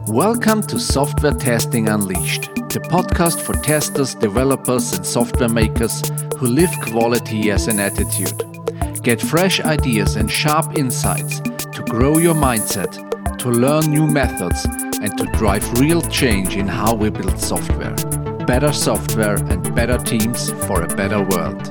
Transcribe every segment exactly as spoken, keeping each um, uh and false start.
Welcome to Software Testing Unleashed, the podcast for testers, developers, and software makers who live quality as an attitude. Get fresh ideas and sharp insights to grow your mindset, to learn new methods, and to drive real change in how we build software. Better software and better teams for a better world.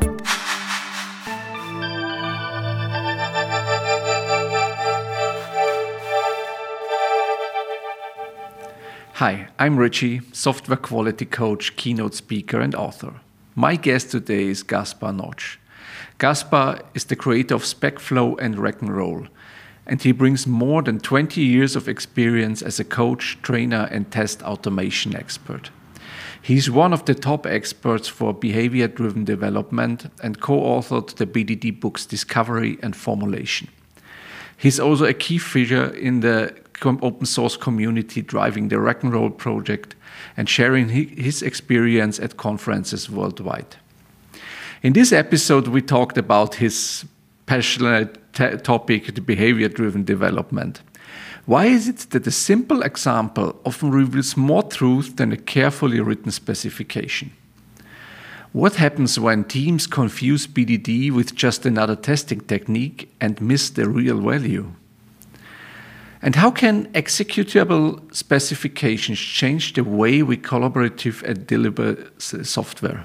Hi, I'm Richie, software quality coach, keynote speaker, and author. My guest today is Gaspar Notch. Gaspar is the creator of SpecFlow and Wreck and Roll, and he brings more than twenty years of experience as a coach, trainer, and test automation expert. He's one of the top experts for behavior-driven development and co-authored the B D D books Discovery and Formulation. He's also a key figure in the open source community driving the Wreck and Roll project and sharing his experience at conferences worldwide. In this episode, we talked about his passionate t- topic, the behavior-driven development. Why is it that a simple example often reveals more truth than a carefully written specification? What happens when teams confuse B D D with just another testing technique and miss the real value? And how can executable specifications change the way we collaborative and deliver software?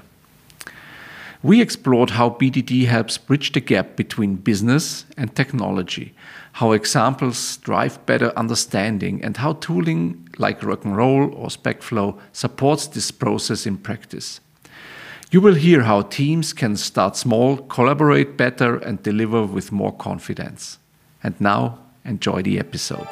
We explored how B D D helps bridge the gap between business and technology, how examples drive better understanding, and how tooling like Wreck and Roll or SpecFlow supports this process in practice. You will hear how teams can start small, collaborate better, and deliver with more confidence. And now, enjoy the episode.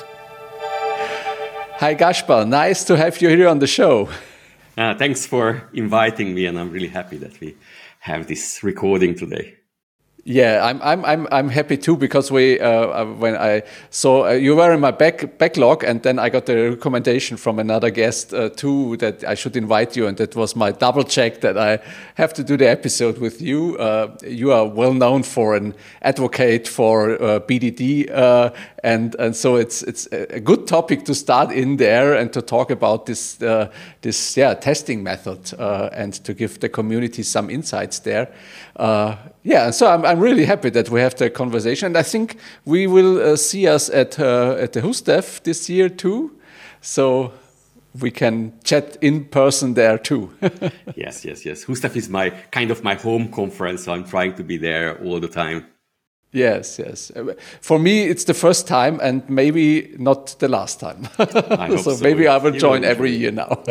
Hi, Gaspar. Nice to have you here on the show. Uh, thanks for inviting me, and I'm really happy that we have this recording today. Yeah, I'm I'm I'm I'm happy too, because we uh, when I saw uh, you were in my back backlog, and then I got the recommendation from another guest uh, too that I should invite you, and that was my double check that I have to do the episode with you. Uh, you are well known for an advocate for uh, B D D, uh, and and so it's it's a good topic to start in there and to talk about this uh, this yeah testing method uh, and to give the community some insights there. Uh, yeah, so I'm I'm really happy that we have the conversation, and I think we will uh, see us at uh, at the HUSTEF this year too, so we can chat in person there too. yes, yes, yes. HUSTEF is my kind of my home conference, so I'm trying to be there all the time. Yes, yes. For me, it's the first time, and maybe not the last time. I hope so, so maybe I will you join will every year now.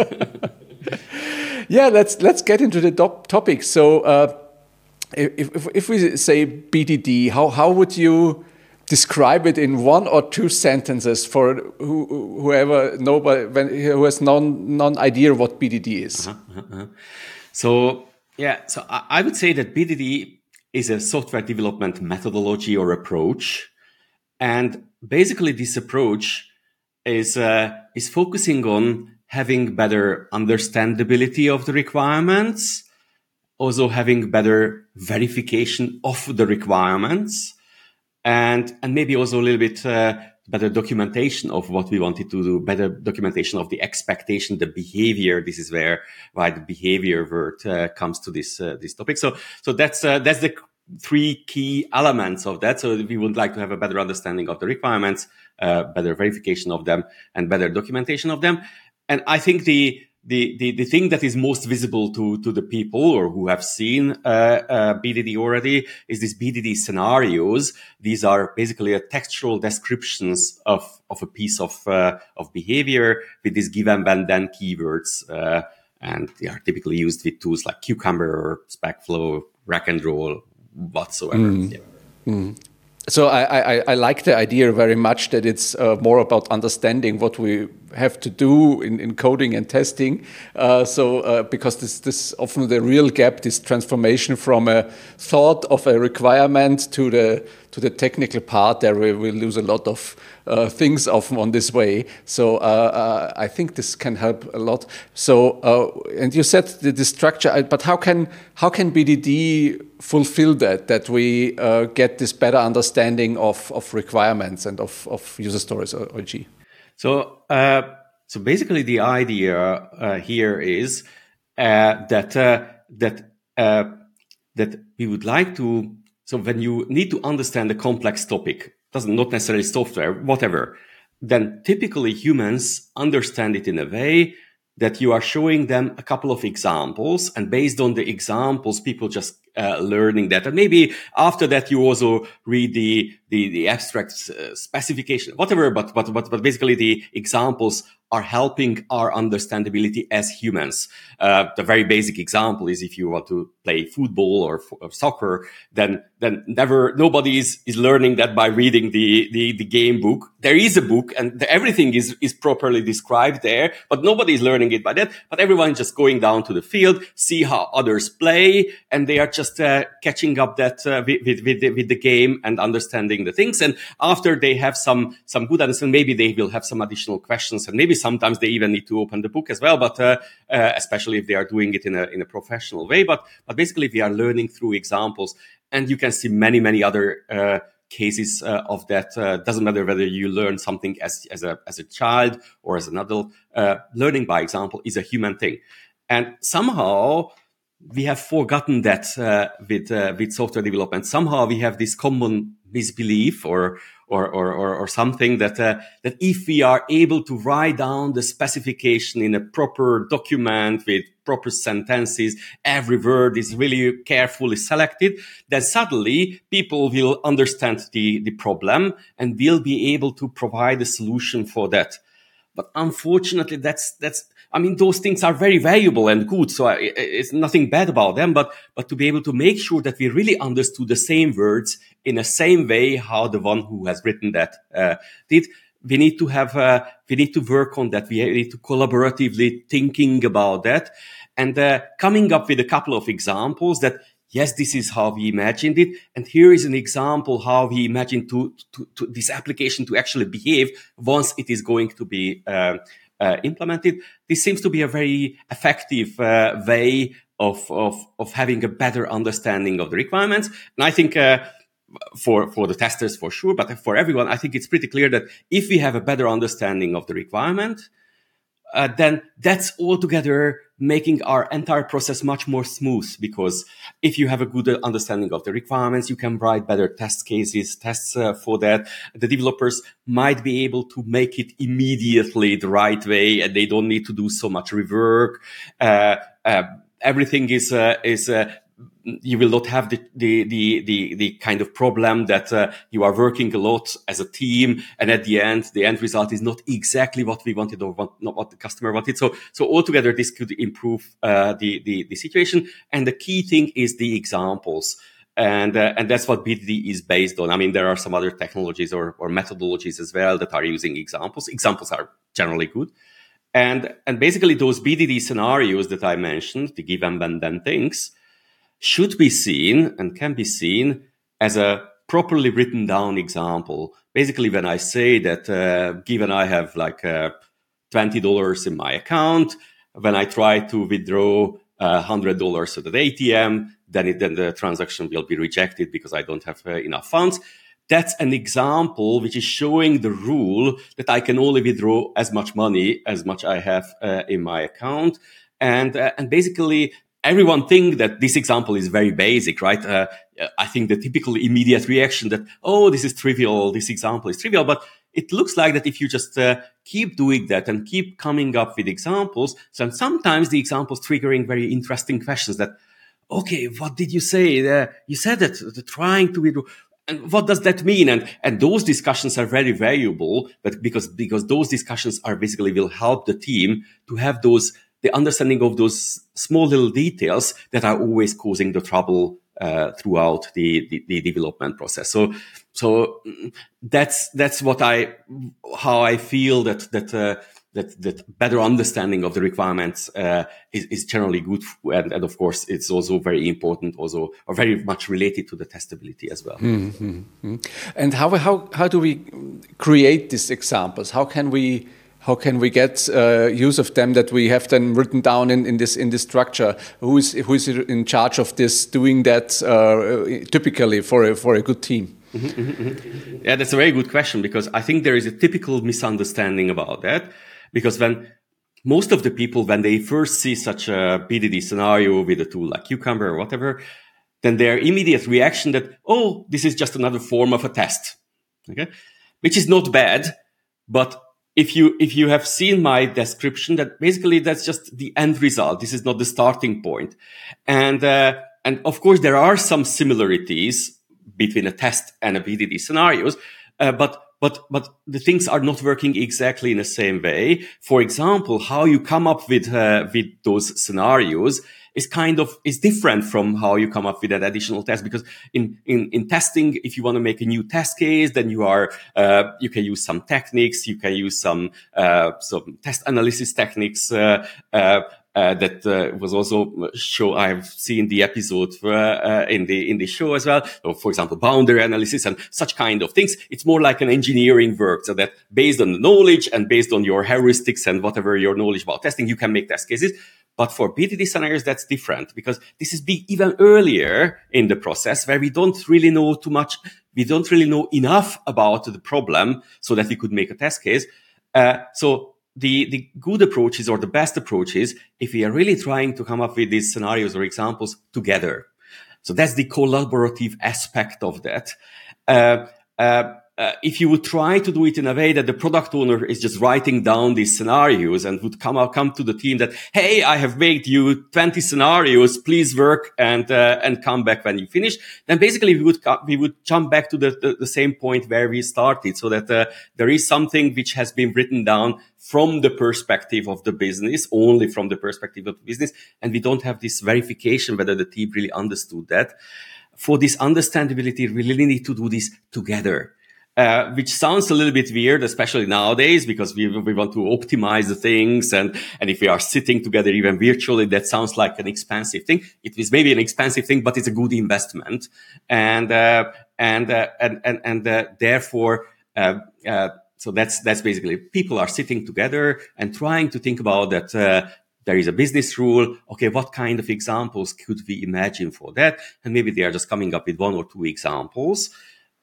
yeah, let's let's get into the top topic. So. Uh, If, if if we say B D D, how how would you describe it in one or two sentences for who, whoever nobody when, who has no non idea what B D D is? Uh-huh, uh-huh. So yeah, so I, I would say that B D D is a software development methodology or approach, and basically this approach is uh, is focusing on having better understandability of the requirements. Also having better verification of the requirements, and and maybe also a little bit uh, better documentation of what we wanted to do, better documentation of the expectation, the behavior. This is where why the behavior word uh, comes to this uh, this topic. So so that's uh, that's the three key elements of that. So we would like to have a better understanding of the requirements, uh, better verification of them, and better documentation of them. And I think the The, the the thing that is most visible to to the people or who have seen uh, uh, B D D already is these B D D scenarios. These are basically a textual descriptions of of a piece of uh, of behavior with these given and then keywords, uh, and they are typically used with tools like Cucumber or SpecFlow, Wreck and Roll, whatsoever. Mm. Yeah. Mm. So I, I, I like the idea very much that it's uh, more about understanding what we have to do in, in coding and testing. Uh, so uh, because this this often the real gap, this transformation from a thought of a requirement to the to the technical part, there we will lose a lot of uh, things often on this way. So uh, uh, I think this can help a lot. So uh, and you said the, the structure, but how can how can B D D fulfill that? That we uh, get this better understanding of of requirements and of of user stories, O G. So uh, So basically, the idea uh, here is uh, that uh, that uh, that we would like to. So when you need to understand a complex topic, doesn't not necessarily software, whatever, then typically humans understand it in a way that you are showing them a couple of examples, and based on the examples, people just uh, learning that. And maybe after that, you also read the the, the abstract uh, specification, whatever. But but but but basically, the examples are helping our understandability as humans. Uh, the very basic example is if you want to play football or, or soccer, then then never nobody is, is learning that by reading the, the, the game book. There is a book and the, everything is, is properly described there, but nobody is learning it by that. But everyone is just going down to the field, see how others play, and they are just uh, catching up that uh, with, with, with, the, with the game and understanding the things. And after they have some some good understanding, maybe they will have some additional questions, and maybe sometimes they even need to open the book as well, but uh, uh, especially if they are doing it in a in a professional way. But but basically, we are learning through examples, and you can see many many other uh, cases uh, of that. Uh, doesn't matter whether you learn something as as a as a child or as an adult. Uh, learning by example is a human thing, and somehow we have forgotten that uh, with uh, with software development. Somehow we have this common misbelief or or or or, or something that uh, that if we are able to write down the specification in a proper document with proper sentences, every word is really carefully selected, then suddenly people will understand the the problem and will be able to provide a solution for that. But unfortunately, that's that's. I mean, those things are very valuable and good, so I, it's nothing bad about them. But but to be able to make sure that we really understood the same words in the same way how the one who has written that uh, did, we need to have uh, we need to work on that. We need to collaboratively thinking about that and uh, coming up with a couple of examples that. Yes, this is how we imagined it. And here is an example how we imagined to, to, to this application to actually behave once it is going to be uh, uh, implemented. This seems to be a very effective uh, way of, of, of having a better understanding of the requirements. And I think uh, for, for the testers, for sure, but for everyone, I think it's pretty clear that if we have a better understanding of the requirement, Uh, then that's altogether making our entire process much more smooth, because if you have a good understanding of the requirements, you can write better test cases, tests uh, for that. The developers might be able to make it immediately the right way, and they don't need to do so much rework. Uh, uh, everything is, uh, is, uh, you will not have the, the, the, the, the kind of problem that uh, you are working a lot as a team. And at the end, the end result is not exactly what we wanted or what, not what the customer wanted. So, so altogether, this could improve uh, the, the, the situation. And the key thing is the examples. And, uh, and that's what B D D is based on. I mean, there are some other technologies or, or methodologies as well that are using examples. Examples are generally good. And, and basically those B D D scenarios that I mentioned, the give and then things, should be seen and can be seen as a properly written down example. Basically, when I say that, uh, given I have like uh, twenty dollars in my account, when I try to withdraw uh, one hundred dollars at the A T M, then, it, then the transaction will be rejected because I don't have uh, enough funds. That's an example which is showing the rule that I can only withdraw as much money as much I have uh, in my account. And, uh, and basically, everyone think that this example is very basic, right? Uh, I think the typical immediate reaction that, oh, this is trivial, this example is trivial. But it looks like that if you just uh, keep doing that and keep coming up with examples, so sometimes the examples triggering very interesting questions that, okay, what did you say? Uh, you said that the trying to withdraw. And what does that mean? And, and those discussions are very valuable, but because, because those discussions are basically will help the team to have those the understanding of those small little details that are always causing the trouble uh, throughout the, the, the development process. So, so that's that's what I how I feel that that uh, that that better understanding of the requirements uh, is, is generally good, and, and of course it's also very important, also or very much related to the testability as well. Mm-hmm. And how how how do we create these examples? How can we How can we get uh, use of them that we have then written down in, in this in this structure? Who is who is in charge of this? Doing that uh, typically for a, for a good team? Mm-hmm, mm-hmm. Yeah, that's a very good question, because I think there is a typical misunderstanding about that. Because when most of the people, when they first see such a B D D scenario with a tool like Cucumber or whatever, then their immediate reaction that, oh, this is just another form of a test, okay, which is not bad. But if you if you have seen my description, that basically that's just the end result. This is not the starting point. And uh, and of course, there are some similarities between a test and a B D D scenarios, uh, but but but the things are not working exactly in the same way. For example, how you come up with uh, with those scenarios is kind of is different from how you come up with that additional test, because in in in testing, if you want to make a new test case, then you are uh, you can use some techniques, you can use some uh, some test analysis techniques uh, uh, uh, that uh, was also show. I've seen the episode uh, uh, in the in the show as well. So for example, boundary analysis and such kind of things. It's more like an engineering work, so that based on the knowledge and based on your heuristics and whatever your knowledge about testing, you can make test cases. But for B D D scenarios, that's different, because this is big, even earlier in the process, where we don't really know too much. We don't really know enough about the problem so that we could make a test case. Uh, so the, the good approach is, or the best approach is, if we are really trying to come up with these scenarios or examples together. So that's the collaborative aspect of that. Uh, uh, Uh, if you would try to do it in a way that the product owner is just writing down these scenarios and would come out, come to the team that, hey, I have made you twenty scenarios, please work and, uh, and come back when you finish, then basically we would, we would jump back to the, the, the same point where we started, so that, uh, there is something which has been written down from the perspective of the business, only from the perspective of the business. And we don't have this verification whether the team really understood that. For this understandability, we really need to do this together. Uh, which sounds a little bit weird, especially nowadays, because we we want to optimize the things. And, and if we are sitting together even virtually, that sounds like an expensive thing. It is maybe an expensive thing, but it's a good investment. And, uh, and, uh, and, and, and, uh, therefore, uh, uh, so that's, that's basically people are sitting together and trying to think about that, uh, there is a business rule. Okay, what kind of examples could we imagine for that? And maybe they are just coming up with one or two examples.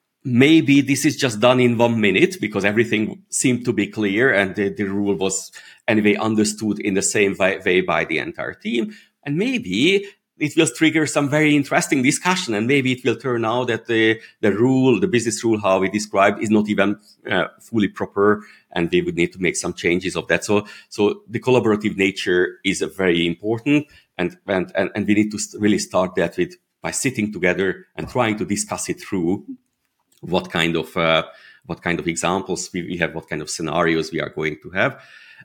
Maybe this is just done in one minute because everything seemed to be clear and the, the rule was anyway understood in the same way by the entire team. And maybe it will trigger some very interesting discussion, and maybe it will turn out that the, the rule, the business rule, how we described, is not even uh, fully proper, and we would need to make some changes of that. So, so the collaborative nature is a very important, and, and, and, and we need to really start that with by sitting together and trying to discuss it through. What kind of uh, what kind of examples we, we have, what kind of scenarios we are going to have.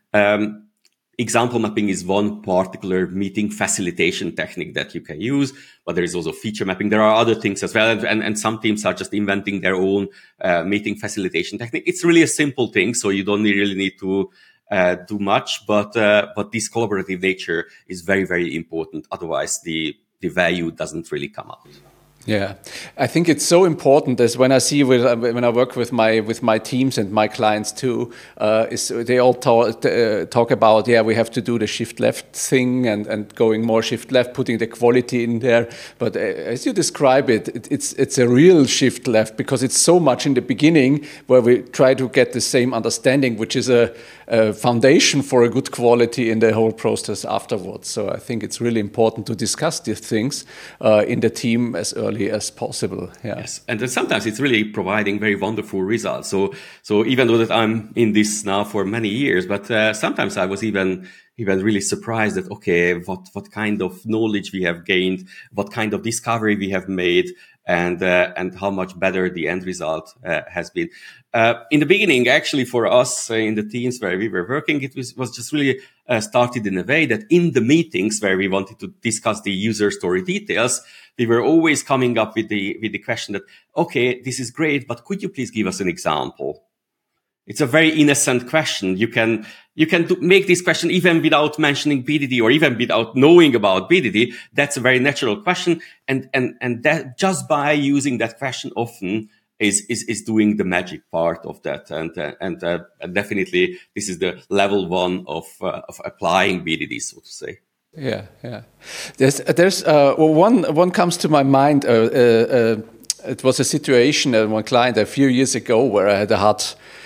Um, example mapping is one particular meeting facilitation technique that you can use, but there is also feature mapping. There are other things as well, and, and, and some teams are just inventing their own uh, meeting facilitation technique. It's really a simple thing, so you don't really need to uh, do much, but uh, but this collaborative nature is very, very important. Otherwise, the the value doesn't really come out. Yeah, I think it's so important, as when I see with, when I work with my with my teams and my clients too, uh, is they all talk, uh, talk about, yeah, we have to do the shift left thing and, and going more shift left, putting the quality in there. But uh, as you describe it, it, it's it's a real shift left, because it's so much in the beginning where we try to get the same understanding, which is a, a foundation for a good quality in the whole process afterwards. So I think it's really important to discuss these things uh, in the team as early as possible. Yeah. Yes, and then sometimes it's really providing very wonderful results. So, so even though that I'm in this now for many years, but uh, sometimes I was even even really surprised that okay, what what kind of knowledge we have gained, what kind of discovery we have made, and uh, and how much better the end result uh, has been. Uh, in the beginning, actually, for us uh, in the teams where we were working, it was, was just really uh, started in a way that in the meetings where we wanted to discuss the user story details, we were always coming up with the with the question that, okay, this is great, but could you please give us an example? It's a very innocent question. You can you can do, make this question even without mentioning B D D or even without knowing about B D D. That's a very natural question, and and and that just by using that question often is is is doing the magic part of that. And uh, and, uh, and definitely this is the level one of uh, of applying B D D, so to say. Yeah, yeah. There's there's uh, one one comes to my mind. Uh, uh, uh, it was a situation at one client a few years ago where I had a hard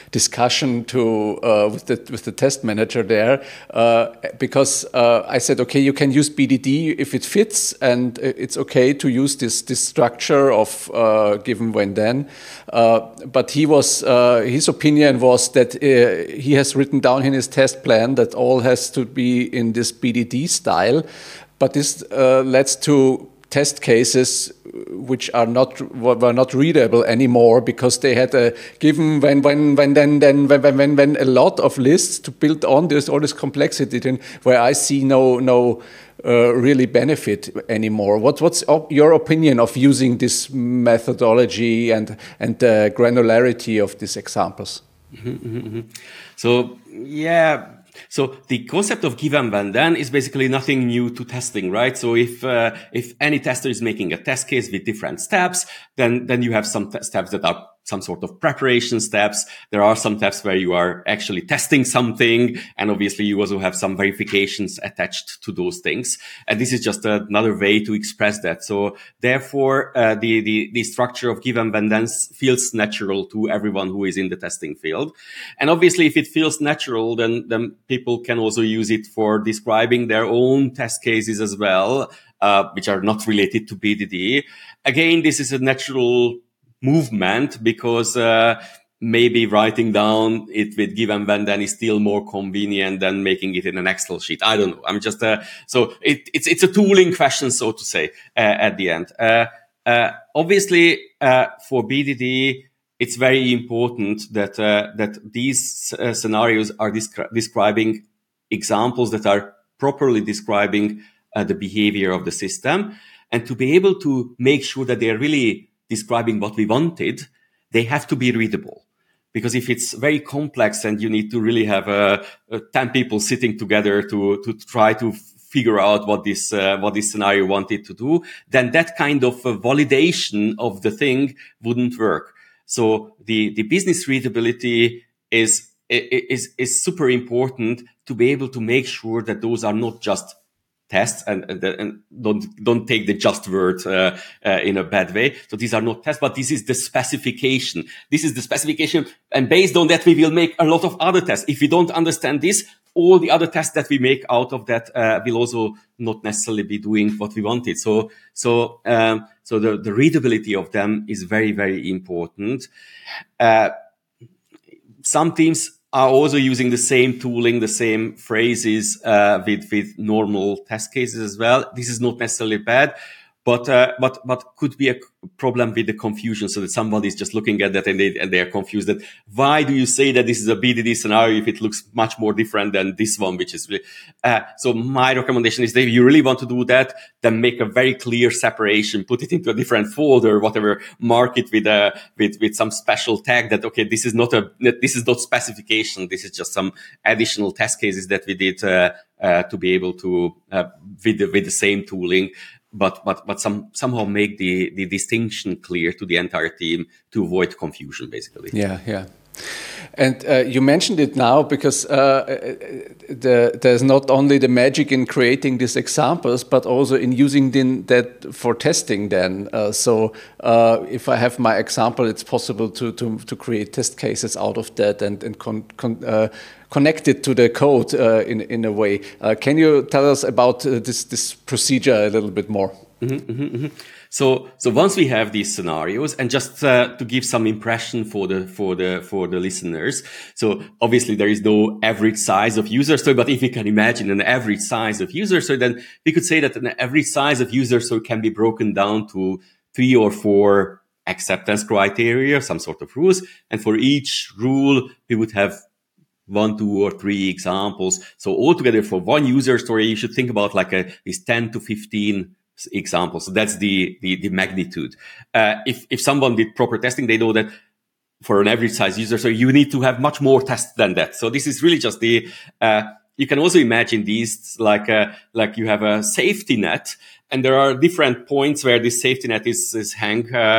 discussion to uh, with the with the test manager there, uh, because uh, I said, okay, you can use B D D if it fits, and it's okay to use this this structure of uh, given when then. Uh, but he was uh, his opinion was that uh, he has written down in his test plan that all has to be in this B D D style, but this uh, leads to test cases which are not were not readable anymore because they had a given when when when then then when when when a lot of lists to build on this all this complexity then where I see no no uh, really benefit anymore. What what's op your opinion of using this methodology and and the granularity of these examples? Mm-hmm, mm-hmm. So yeah. So the concept of give and when then is basically nothing new to testing, right? So if uh, if any tester is making a test case with different steps, then then you have some steps that are some sort of preparation steps. There are some steps where you are actually testing something, and obviously you also have some verifications attached to those things. And this is just another way to express that. So therefore, uh, the the the structure of give and when then feels natural to everyone who is in the testing field. And obviously, if it feels natural, then then people can also use it for describing their own test cases as well, uh, which are not related to B D D. Again, this is a natural movement because uh, maybe writing down it with give and when then is still more convenient than making it in an Excel sheet. I don't know. I'm just uh, so it, it's it's a tooling question, so to say, uh, at the end. Uh, uh, obviously, uh, for B D D, it's very important that uh, that these uh, scenarios are descri- describing examples that are properly describing uh, the behavior of the system, and to be able to make sure that they are really describing what we wanted, they have to be readable. Because if it's very complex and you need to really have uh, uh, ten people sitting together to to try to figure out what this uh, what this scenario wanted to do, then that kind of uh, validation of the thing wouldn't work. So the the business readability is is is super important to be able to make sure that those are not just tests, and, and, and don't don't take the just word uh, uh, in a bad way. So these are not tests, but this is the specification. This is the specification, and based on that, we will make a lot of other tests. If we don't understand this, all the other tests that we make out of that uh, will also not necessarily be doing what we wanted. So so um, so the, the readability of them is very very important. Uh, some teams are also using the same tooling, the same phrases uh, with with normal test cases as well. This is not necessarily bad, but uh, but but could be a problem with the confusion. So that somebody is just looking at that and they and they are confused. That why do you say that this is a B D D scenario if it looks much more different than this one, which is really. Uh, so my recommendation is that if you really want to do that, then make a very clear separation, put it into a different folder, whatever, mark it with a with with some special tag that okay, this is not a this is not specification. This is just some additional test cases that we did uh, uh, to be able to uh, with the, with the same tooling. But but but some somehow make the the distinction clear to the entire team to avoid confusion, basically. Yeah, yeah. And uh, you mentioned it now because uh, the, there's not only the magic in creating these examples, but also in using the, that for testing. Then, uh, so uh, if I have my example, it's possible to to to create test cases out of that and and con, con, uh, connect it to the code uh, in in a way. Uh, can you tell us about uh, this this procedure a little bit more? Mm-hmm, mm-hmm. So, so once we have these scenarios, and just uh, to give some impression for the for the for the listeners. So, obviously, there is no average size of user story, but if we can imagine an average size of user story, then we could say that an average size of user story can be broken down to three or four acceptance criteria, some sort of rules, and for each rule, we would have one, two, or three examples. So, altogether, for one user story, you should think about like a is ten to fifteen examples. So that's the the, the magnitude. Uh, if if someone did proper testing, they know that for an average size user, so you need to have much more tests than that. So this is really just the. Uh, you can also imagine these like a, like you have a safety net, and there are different points where this safety net is is hang. Uh,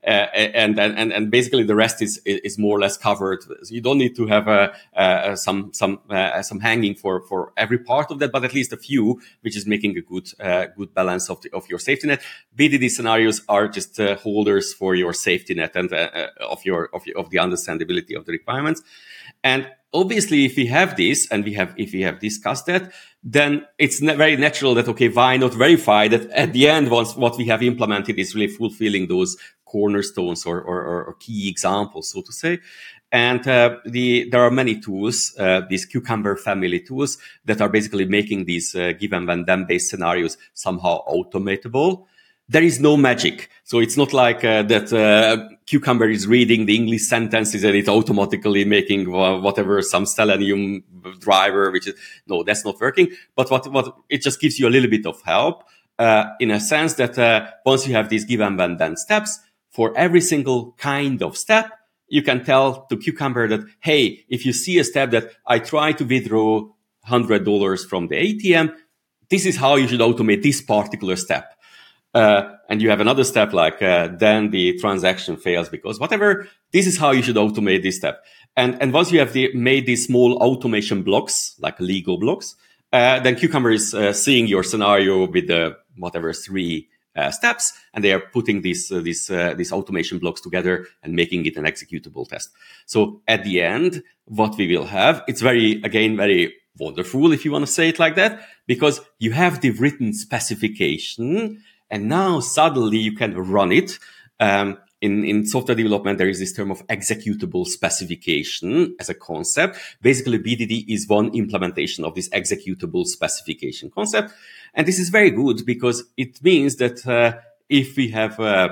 and, and, and basically the rest is, is more or less covered. So you don't need to have a, uh, some, some, uh, some hanging for, for every part of that, but at least a few, which is making a good, uh, good balance of the, of your safety net. B D D scenarios are just uh, holders for your safety net and uh, of your, of your, of the understandability of the requirements. And obviously, if we have this, and we have, if we have discussed that, then it's very natural that, okay, why not verify that at the end, once what we have implemented is really fulfilling those cornerstones or, or, or key examples, so to say. And uh, the there are many tools, uh, these Cucumber family tools, that are basically making these uh, give and when then based scenarios somehow automatable. There is no magic. So it's not like uh, that uh, Cucumber is reading the English sentences and it's automatically making whatever, some Selenium driver, which is, no, that's not working. But what, what, it just gives you a little bit of help, uh, in a sense that, uh, once you have these give and when then steps, for every single kind of step, you can tell to Cucumber that, hey, if you see a step that I try to withdraw one hundred dollars from the A T M, this is how you should automate this particular step. Uh, and you have another step like, uh, then the transaction fails because whatever, this is how you should automate this step. And, and once you have the, made these small automation blocks, like Lego blocks, uh, then Cucumber is uh, seeing your scenario with the whatever three uh, steps, and they are putting these, uh, these, uh, these automation blocks together and making it an executable test. So at the end, what we will have, it's very, again, very wonderful, if you want to say it like that, because you have the written specification. And now suddenly you can run it. Um, in, in software development, there is this term of executable specification as a concept. Basically, B D D is one implementation of this executable specification concept. And this is very good because it means that uh, if we have, uh,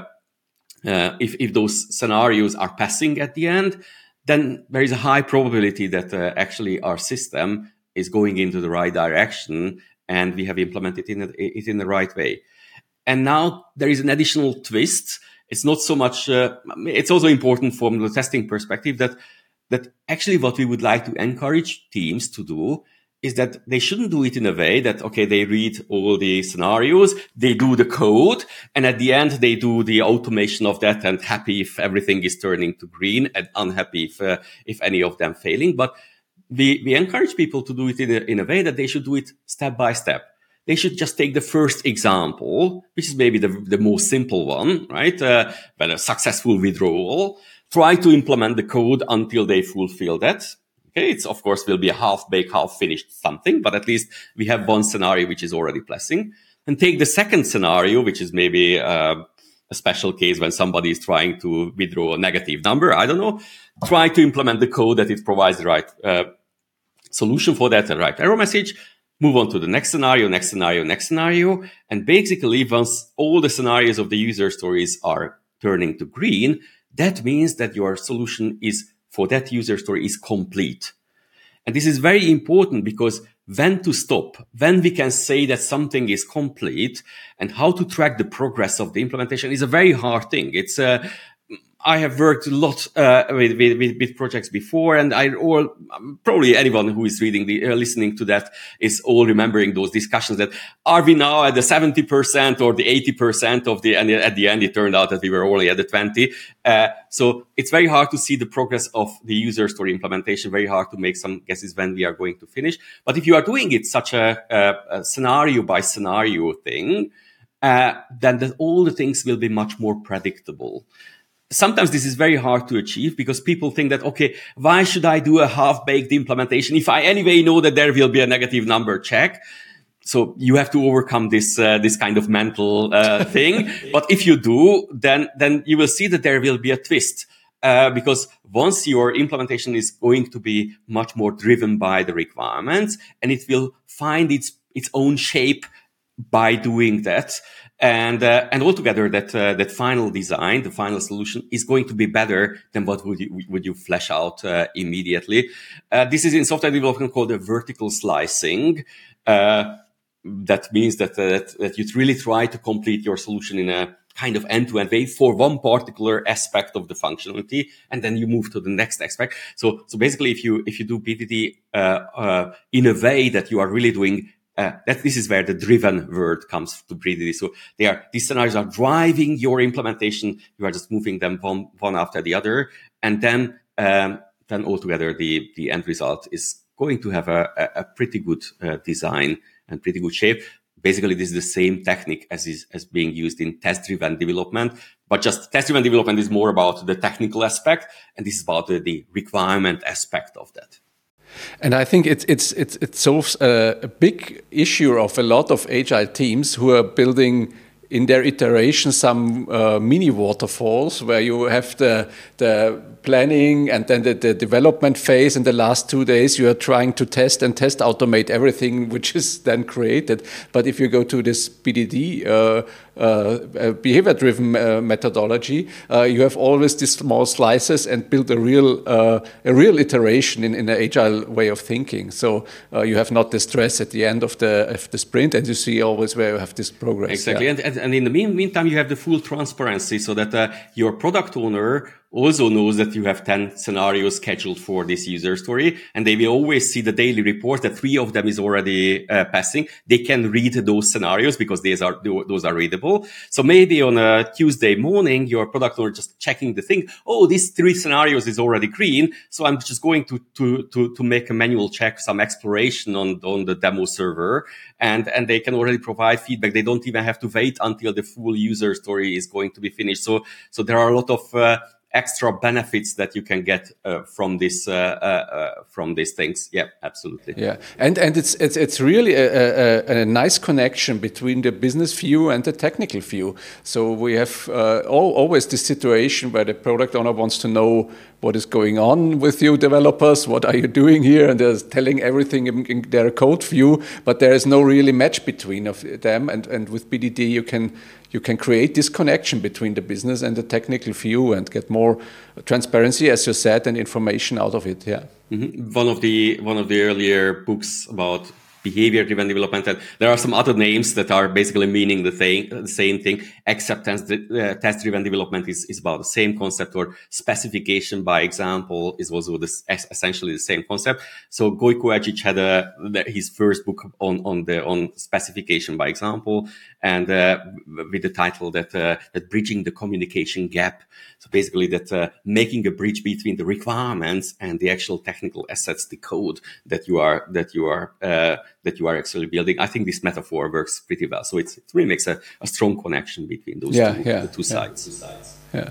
uh, if, if those scenarios are passing at the end, then there is a high probability that uh, actually our system is going into the right direction and we have implemented it in, it in the right way. And now there is an additional twist. It's not so much, uh, it's also important from the testing perspective that, that actually what we would like to encourage teams to do is that they shouldn't do it in a way that, okay, they read all the scenarios, they do the code, and at the end they do the automation of that and happy if everything is turning to green and unhappy if, uh, if any of them failing. But we, we encourage people to do it in a, in a way that they should do it step by step. They should just take the first example, which is maybe the, the most simple one, right? Uh, but a successful withdrawal. Try to implement the code until they fulfill that. Okay, it's of course will be a half-baked, half-finished something, but at least we have one scenario which is already blessing. And take the second scenario, which is maybe uh, a special case when somebody is trying to withdraw a negative number. I don't know. Try to implement the code that it provides the right uh, solution for that, the right error message. Move on to the next scenario, next scenario, next scenario. And basically, once all the scenarios of the user stories are turning to green, that means that your solution is for that user story is complete. And this is very important because when to stop, when we can say that something is complete and how to track the progress of the implementation is a very hard thing. It's a, uh, I have worked a lot uh, with, with, with projects before, and I all probably anyone who is reading the uh, listening to that is all remembering those discussions. That are we now at the seventy percent or the eighty percent of the? And at the end, it turned out that we were only at the twenty. Uh, so it's very hard to see the progress of the user story implementation. Very hard to make some guesses when we are going to finish. But if you are doing it such a, a, a scenario by scenario thing, uh, then the, all the things will be much more predictable. Sometimes this is very hard to achieve because people think that, okay, why should I do a half-baked implementation if I anyway know that there will be a negative number check? So you have to overcome this uh, this kind of mental uh, thing. But if you do, then then you will see that there will be a twist. Uh, because once your implementation is going to be much more driven by the requirements, and it will find its its own shape by doing that. And uh, and altogether, that uh, that final design, the final solution, is going to be better than what would you would you flesh out uh, immediately. Uh, this is in software development called a vertical slicing. Uh, that means that, uh, that that you really try to complete your solution in a kind of end-to-end way for one particular aspect of the functionality, and then you move to the next aspect. So so basically, if you if you do B D D uh, uh, in a way that you are really doing uh, that this is where the driven word comes to B D D. So they are, these scenarios are driving your implementation. You are just moving them one, one after the other. And then, um, then altogether the, the end result is going to have a, a, a pretty good uh, design and pretty good shape. Basically, this is the same technique as is as being used in test-driven development, but just test-driven development is more about the technical aspect, and this is about the, the requirement aspect of that. And I think it's it's it's it solves a, a big issue of a lot of agile teams who are building in their iteration some uh, mini waterfalls where you have the the planning and then the, the development phase. In the last two days, you are trying to test and test automate everything which is then created. But if you go to this B D D, uh, uh, behavior-driven uh, methodology, uh, you have always these small slices and build a real uh, a real iteration in, in an agile way of thinking. So uh, you have not the stress at the end of the of the sprint, and you see always where you have this progress. Exactly, yeah. and, and in the mean, meantime, you have the full transparency so that uh, your product owner also knows that you have ten scenarios scheduled for this user story, and they will always see the daily report that three of them is already uh, passing. They can read those scenarios because these are those are readable. So maybe on a Tuesday morning, your product owner just checking the thing. Oh, these three scenarios is already green, so I'm just going to to to to make a manual check, some exploration on on the demo server, and and they can already provide feedback. They don't even have to wait until the full user story is going to be finished. So so there are a lot of uh, extra benefits that you can get uh, from this uh, uh, from these things. Yeah, absolutely. Yeah, and and it's it's it's really a, a, a nice connection between the business view and the technical view. So we have uh, all, always this situation where the product owner wants to know what is going on with you developers, what are you doing here, and they're telling everything in, in their code view, but there is no really match between of them. And and with B D D you can you can create this connection between the business and the technical view and get more transparency, as you said, and information out of it. Yeah. Mm-hmm. One of the one of the earlier books about behavior-driven development, and there are some other names that are basically meaning the thing, the same thing. Acceptance uh, test-driven development is, is about the same concept, or specification by example is also this essentially the same concept. So Gojko Ajic had a, his first book on on the on specification by example, and uh, with the title that uh, that bridging the communication gap. So basically that uh, making a bridge between the requirements and the actual technical assets, the code that you are that you are uh, that you are actually building. I think this metaphor works pretty well. So it's, it really makes a, a strong connection between those yeah, two, yeah, the two yeah. sides. Yeah.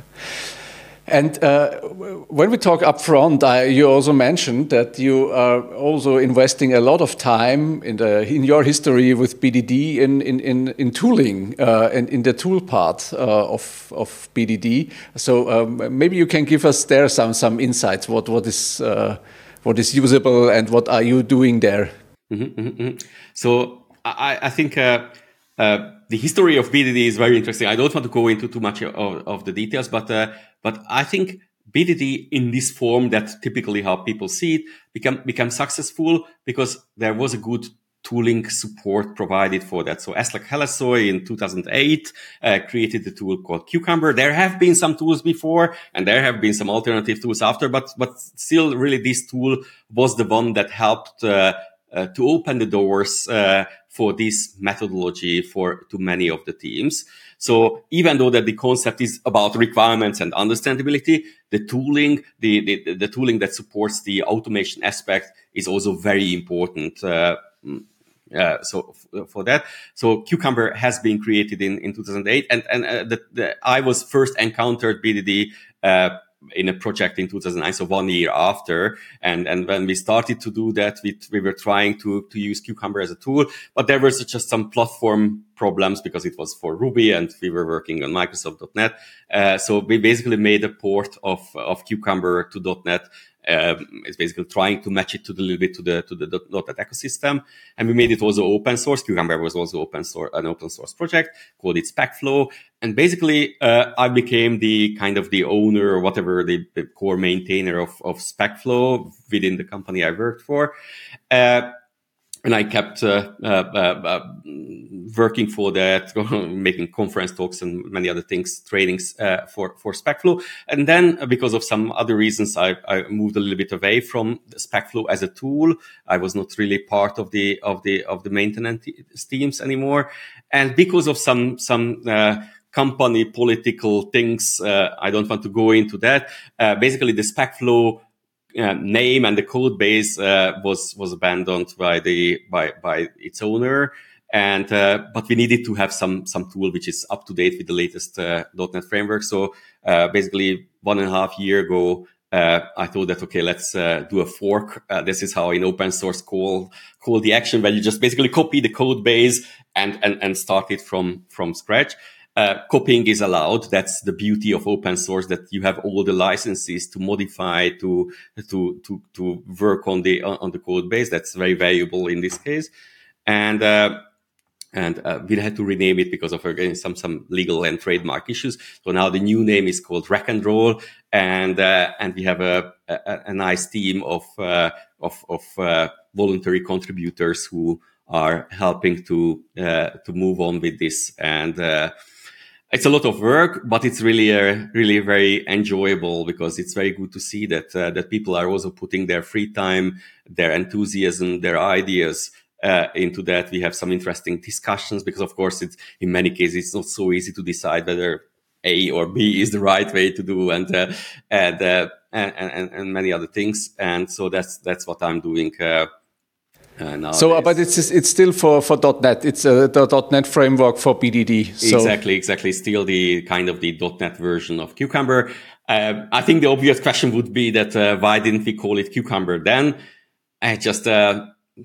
And uh, when we talk upfront, I, you also mentioned that you are also investing a lot of time in the in your history with B D D in in in, in tooling uh, and in the tool part uh, of of B D D. So um, maybe you can give us there some some insights. What what is uh, what is usable and what are you doing there? Mm-hmm, mm-hmm. So I, I think uh, uh, the history of B D D is very interesting. I don't want to go into too much of, of the details, but uh, but I think B D D in this form that typically how people see it become become successful because there was a good tooling support provided for that. So Aslak Hellesøy in two thousand eight uh, created a tool called Cucumber. There have been some tools before, and there have been some alternative tools after, but but still, really, this tool was the one that helped. Uh, Uh, to open the doors uh, for this methodology for to many of the teams. So even though that the concept is about requirements and understandability, the tooling, the, the, the tooling that supports the automation aspect is also very important. Uh, uh, so f- for that, so Cucumber has been created in, in two thousand eight, and and uh, the, the, I was first encountered B D D uh, in a project in two thousand nine, so one year after. And, and when we started to do that, we, we were trying to, to use Cucumber as a tool, but there was just some platform problems because it was for Ruby and we were working on Microsoft dot net. Uh, so we basically made a port of, of Cucumber to .NET. Um, it's basically trying to match it to the little bit to the to the .NET ecosystem, and we made it also open source. Cucumber was also open source, an open source project, called it SpecFlow, and basically uh, I became the kind of the owner or whatever the, the core maintainer of of SpecFlow within the company I worked for. Uh, and I kept uh, uh, uh, working for that, making conference talks and many other things, trainings uh, for for SpecFlow. And then, uh, because of some other reasons, I, I moved a little bit away from SpecFlow as a tool. I was not really part of the of the of the maintenance teams anymore. And because of some some uh, company political things, uh, I don't want to go into that. Uh, basically, the SpecFlow Uh, name and the code base uh, was was abandoned by the by by its owner, and uh, but we needed to have some some tool which is up to date with the latest uh, .NET framework. So uh, basically, one and a half year ago, uh, I thought that okay, let's uh, do a fork. Uh, this is how in open source call call the action, where you just basically copy the code base and and and start it from from scratch. Uh, copying is allowed. That's the beauty of open source, that you have all the licenses to modify, to to to to work on the on the code base. That's very valuable in this case. And uh, and uh, we had to rename it because of again some some legal and trademark issues. So now the new name is called Rack and Roll, and uh, and we have a, a a nice team of uh, of of uh, voluntary contributors who are helping to uh, to move on with this. And uh, it's a lot of work, but it's really, uh, really very enjoyable, because it's very good to see that uh, that people are also putting their free time, their enthusiasm, their ideas uh, into that. We have some interesting discussions, because of course, it's in many cases it's not so easy to decide whether A or B is the right way to do, and uh, and, uh, and and and many other things. And so that's that's what I'm doing. Uh, Uh, so, uh, but it's it's still for for .NET. It's uh, the .NET framework for B D D. So. Exactly, exactly. Still the kind of the .NET version of Cucumber. Uh, I think the obvious question would be that uh, why didn't we call it Cucumber then? I just uh,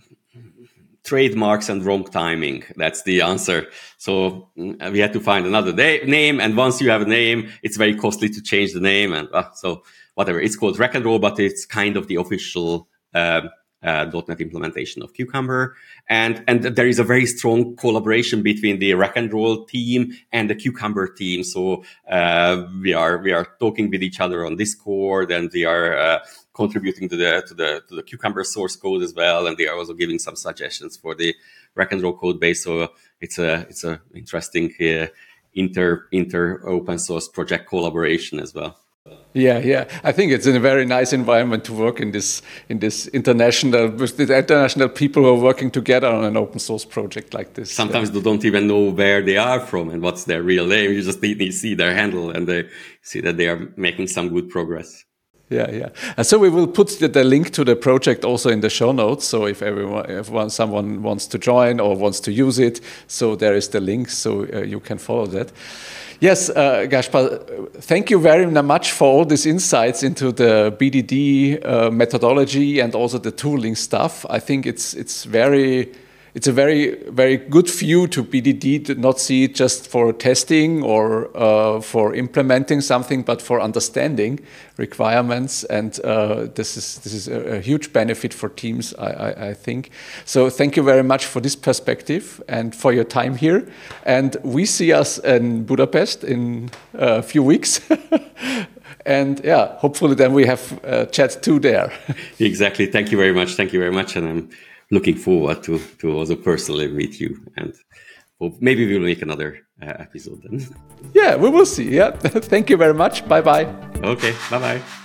trademarks and wrong timing. That's the answer. So uh, we had to find another day, name, and once you have a name, it's very costly to change the name. And uh, so whatever, it's called Rack and Roll, but it's kind of the official Uh, Uh, .NET implementation of Cucumber, and and there is a very strong collaboration between the Rack and Roll team and the Cucumber team. So uh, we are we are talking with each other on Discord, and we are uh, contributing to the to the to the Cucumber source code as well, and they are also giving some suggestions for the Rack and Roll code base. So it's a it's a interesting uh, inter inter open source project collaboration as well. Yeah, yeah. I think it's in a very nice environment to work in this in this international with the international people who are working together on an open source project like this. Sometimes yeah. They don't even know where they are from and what's their real name. You just need to see their handle, and they see that they are making some good progress. Yeah, yeah. And so we will put the, the link to the project also in the show notes. So if everyone, if one, someone wants to join or wants to use it, so there is the link, so uh, you can follow that. Yes, uh, Gaspar, thank you very much for all these insights into the B D D uh, methodology and also the tooling stuff. I think it's it's very it's a very very good view to B D D, to not see it just for testing or uh, for implementing something, but for understanding requirements. And uh, this is this is a, a huge benefit for teams, I, I, I think. So thank you very much for this perspective and for your time here. And we see us in Budapest in a few weeks. And yeah, hopefully then we have uh, chat two there. Exactly. Thank you very much. Thank you very much. And I'm looking forward to, to also personally meet you, and well, maybe we'll make another uh, episode then. Yeah, we will see. Yeah. Thank you very much. Bye-bye. Okay. Bye-bye.